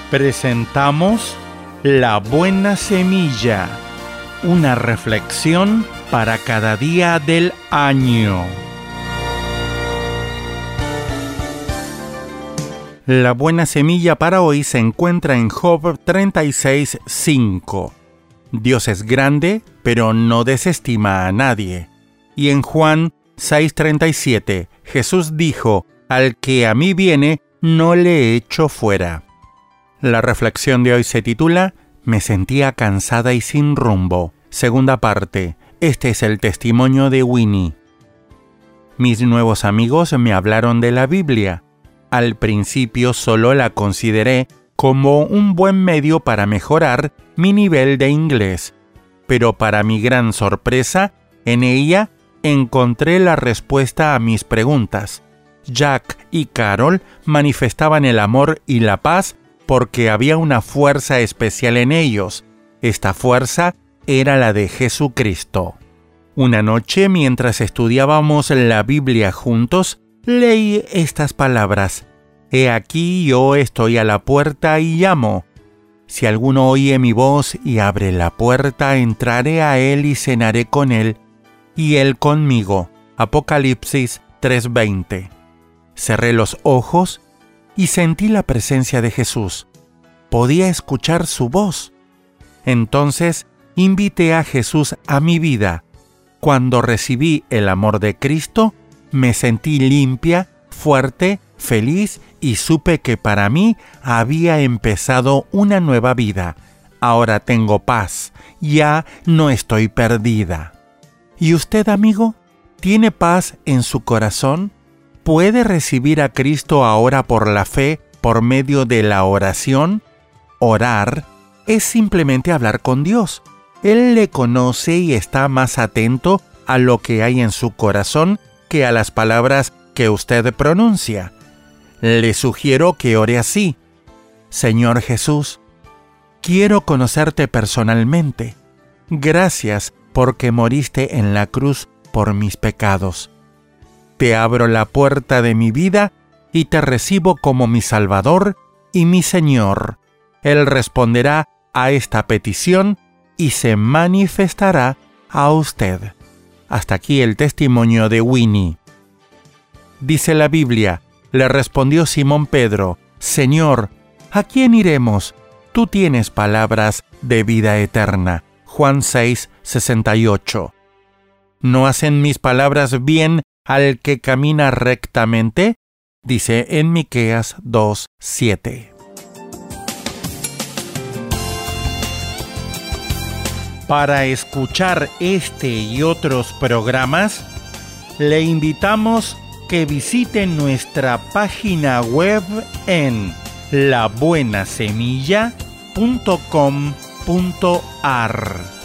Presentamos La Buena Semilla, una reflexión para cada día del año. La buena semilla para hoy se encuentra en Job 36:5. Dios es grande, pero no desestima a nadie. Y en Juan 6:37, Jesús dijo: al que a mí viene, no le echo fuera. La reflexión de hoy se titula Me sentía cansada y sin rumbo. Segunda parte. Este es el testimonio de Winnie. Mis nuevos amigos me hablaron de la Biblia. Al principio solo la consideré como un buen medio para mejorar mi nivel de inglés. Pero para mi gran sorpresa, en ella encontré la respuesta a mis preguntas. Jack y Carol manifestaban el amor y la paz porque había una fuerza especial en ellos. Esta fuerza era la de Jesucristo. Una noche, mientras estudiábamos la Biblia juntos, leí estas palabras: He aquí yo estoy a la puerta y llamo. Si alguno oye mi voz y abre la puerta, entraré a él y cenaré con él, y él conmigo. Apocalipsis 3:20. Cerré los ojos y sentí la presencia de Jesús. Podía escuchar su voz. Entonces invité a Jesús a mi vida. Cuando recibí el amor de Cristo, me sentí limpia, fuerte, feliz y supe que para mí había empezado una nueva vida. Ahora tengo paz, ya no estoy perdida. ¿Y usted, amigo? ¿Tiene paz en su corazón? ¿Puede recibir a Cristo ahora por la fe, por medio de la oración? Orar es simplemente hablar con Dios. Él le conoce y está más atento a lo que hay en su corazón que a las palabras que usted pronuncia. Le sugiero que ore así: Señor Jesús, quiero conocerte personalmente. Gracias porque moriste en la cruz por mis pecados. Te abro la puerta de mi vida y te recibo como mi Salvador y mi Señor. Él responderá a esta petición y se manifestará a usted. Hasta aquí el testimonio de Winnie. Dice la Biblia: le respondió Simón Pedro: Señor, ¿a quién iremos? Tú tienes palabras de vida eterna. Juan 6:68. ¿No hacen mis palabras bien al que camina rectamente? Dice en Miqueas 2:7. Para escuchar este y otros programas, le invitamos que visite nuestra página web en labuenasemilla.com.ar.